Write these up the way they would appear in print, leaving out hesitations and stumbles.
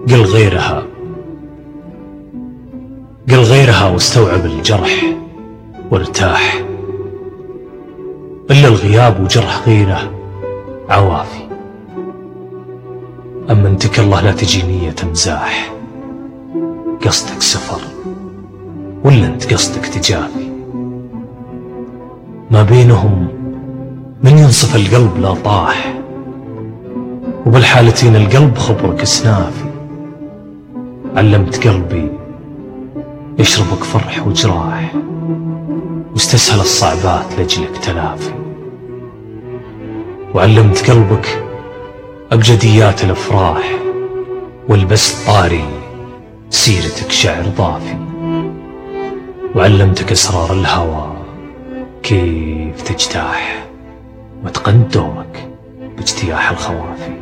قل غيرها، قل غيرها واستوعب الجرح وارتاح. إلا الغياب وجرح غيره عوافي. أما انتك الله لا تجي نية مزاح، قصدك سفر ولا انت قصدك تجافي؟ ما بينهم من ينصف القلب لا طاح، وبالحالتين القلب خبرك سنافي. علمت قلبي يشربك فرح وجراح، واستسهل الصعبات لأجلك تلافي. وعلمت قلبك أبجديات الأفراح، والبس طاري سيرتك شعر ضافي. وعلمتك أسرار الهوى كيف تجتاح، واتقنت دورك باجتياح الخوافي.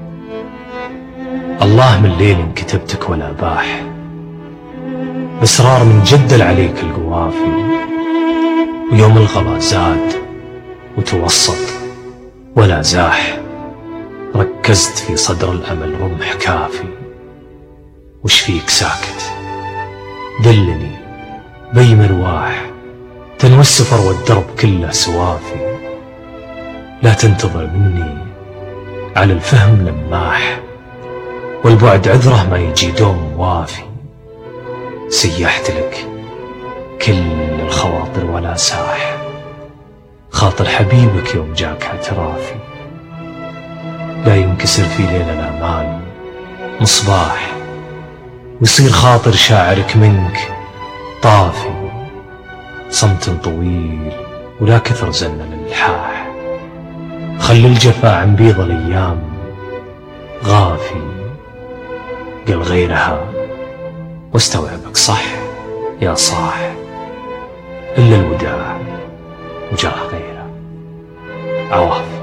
الله من ليل كتبتك ولا باح، بإصرار من جدل عليك القوافي. ويوم الغلا زاد وتوسط ولا زاح، ركزت في صدر الأمل رمح كافي. وش فيك ساكت؟ دلني بي مرواح، تنوى السفر والدرب كله سوافي. لا تنتظر مني على الفهم لماح، والبعد عذره ما يجي دوم وافي. سيحت لك كل الخواطر ولا ساح، خاطر حبيبك يوم جاك اعترافي. لا ينكسر في ليل الآمال مصباح، ويصير خاطر شاعرك منك طافي. صمت طويل ولا كثر زن الإلحاح، خلي الجفا عن بيض الأيام غافي. قل غيرها واستوعبك صح يا صاح، إلا الوداع وجرح غيره عوافي.